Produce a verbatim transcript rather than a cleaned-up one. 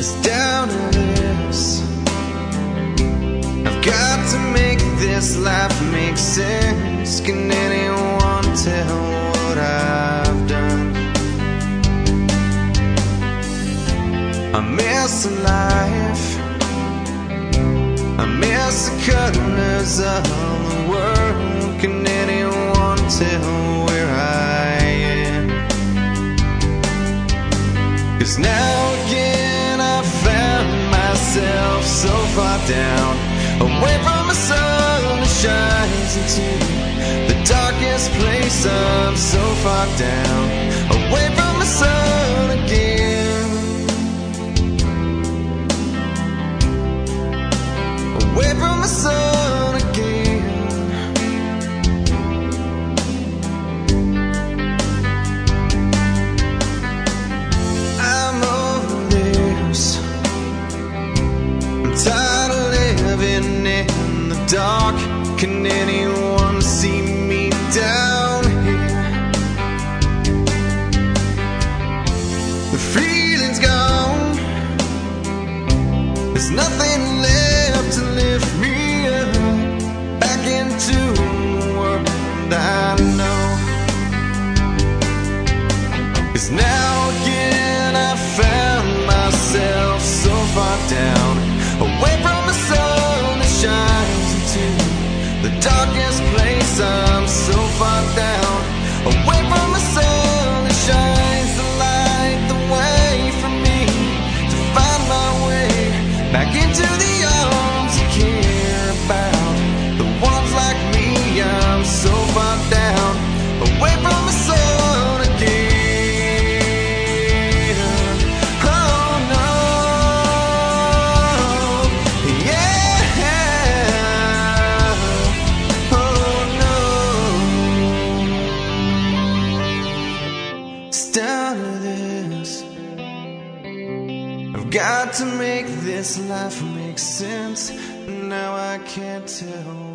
It's down to this. I've got to make this life make sense. Can anyone tell what I've done? I miss life, I miss the colors of the world. Can anyone tell where I am? 'Cause now again I found myself so far down, away from the sun that shines into the darkest place. I'm so far down, away from the sun again, away from the sun again. I'm over this. I'm tired of living in the dark. Can anyone see me down here? The feeling's gone. There's nothing left to lift me up back into the world I know. 'Cause now again I found myself so far down, away from the sun that shines into the darkest place. I'm so far down, away from the sun that shines the light the way for me to find my way back into the arms you care about, the ones like me. I'm so far down, away from the sun again. Oh no, yeah, oh no. It's down to this. I've got to make this life make sense. Now I can't tell